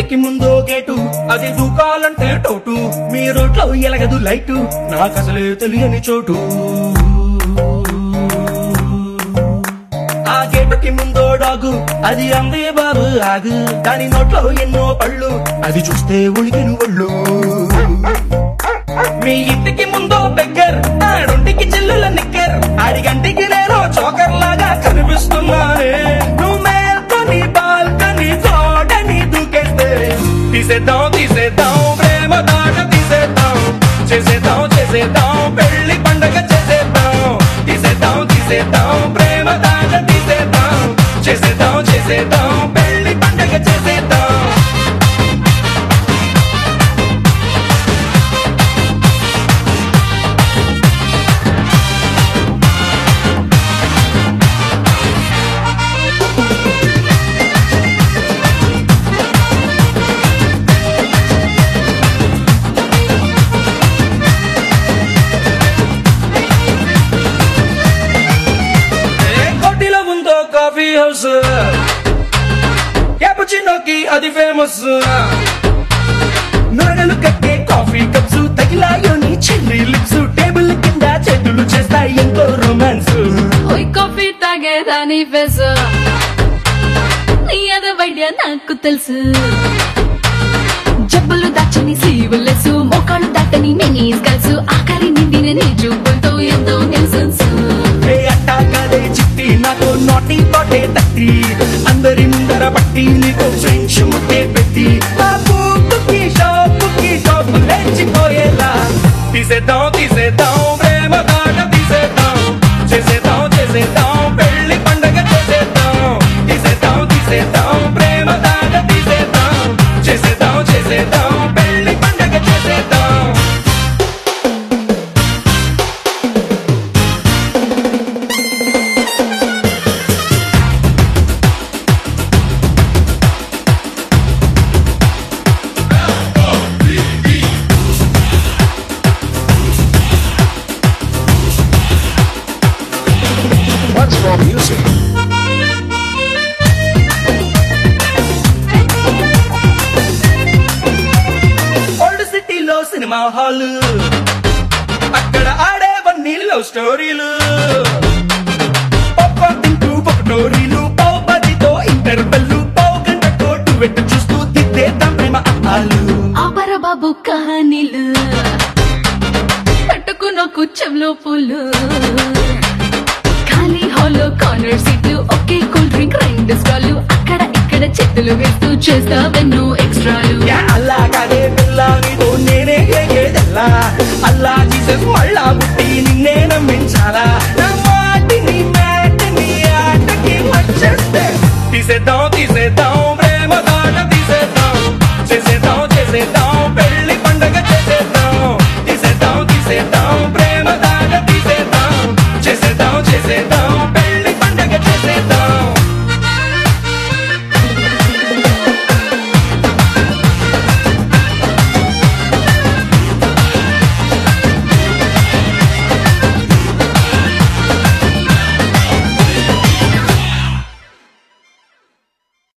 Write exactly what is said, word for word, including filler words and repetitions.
ఇంటికి ముందో గేటు అది దూకాలంటే టోటు మీ రోడ్లో ఎలగదు లైటు నాకు అసలే తెలియని చోటు ఆ గేటుకి ముందో డాగు అది అందే బాబు ఆగు దాని నోట్లో ఎన్నో పళ్ళు అది చూస్తే ఉలికిను ఒళ్ళు మీ ఇంటికి ముందో బెగ్గర్ ఆడొంటికి చెల్లుల నిక్కర్ ఆడిగంటికి నేను చోకర్ లాగా కనిపిస్తున్నానే నువ్వు మేల్కొని బాల్కని తోటని దూకేస్తే తీసేద్దాం తీసేద్దాం ప్రేమ దాట తీసేద్దాం చేసేద్దాం చేసేద్దాం పెళ్లి పండగ చేసేద్దాం తీసేద్దాం తీసేద్దాం ప్రేమ దాట తీసేద్దాం చేసేద్దాం చేసేద్దాం పెళ్లి పండగ చేసేద్దాం కాఫీ హౌస్ క్యాపుచినోకి అది ఫేమస్ నొరగలు కట్టే కాఫీ కప్స్ తగిలాయోని చెల్లి లిప్స్ టేబుల్ కింద చేతులు చేస్తాయి ఎంతో రొమాన్స్ ఓయ్ కాఫీ తాగేదాని ఫేస్ నీ అద వైద్య నాకు తెలుసు జబ్బులు దాచని సీవులెసు మోకాళ్ళు దాటని మినీస్ గల్సు ఆకలి నిండిన నీ చూపులతో ఎంతో నిల్సన్స్ చిట్టి నాకు నోటి తోటే తట్టి అందరి ముందర పట్టి నీకు ఫ్రెంచ్ ముట్టే పెట్టి బుక్కి షాపుకి షాపు లేచిపోయేలా తీసేద్దాం తీసేద్దాం ప్రేమ దాట తీసేద్దాం చేసేద్దాం చేసేద్దాం పెళ్లి పండగ చేసేద్దాం తీసేద్దాం తీసేద్దాం ప్రేమ దాట తీసేద్దాం చేసేద్దాం చేసేద్దాం పెళ్లి పండగ చేసేద్దాం సినిమా హాల్ అక్కడ ఆడేవన్నీ లవ్ స్టోరీలు పప్ప తింటూ పకటోరీలు పావు బజితో ఇంటర్వెల్లు పావు గంట కోటు వెట్టు చూస్తూ తిట్టేద్దాం ప్రేమ అప్పాలు ఆపర బాబు కహానీలు పట్టుకున్న కుచ్చంలో పూలు ఖాళీ హాల్లో కార్నర్ సీట్లు ఒకే కూల్ డ్రింక్ రెండు స్టాలు అక్కడ ఇక్కడ చెట్టులు వేస్తూ చేస్తావెన్నో ఎక్స్ట్రాలు అల్లా కాదే పిల్ల నీతో నేనే ఏదేదల్లా అల్లా జీసస్ మళ్ళా పుట్టి నిన్నే నమ్మించాలా నా మాటిని మ్యాటిని ఆటకి వచ్చేస్తే తీసేద్దాం తీసేద్దాం ప్రేమ దాట తీసేద్దాం చేసేద్దాం చేసేద్దాం పెళ్లి పండగ చేసేద్దాం తీసేద్దాం తీసేద్దాం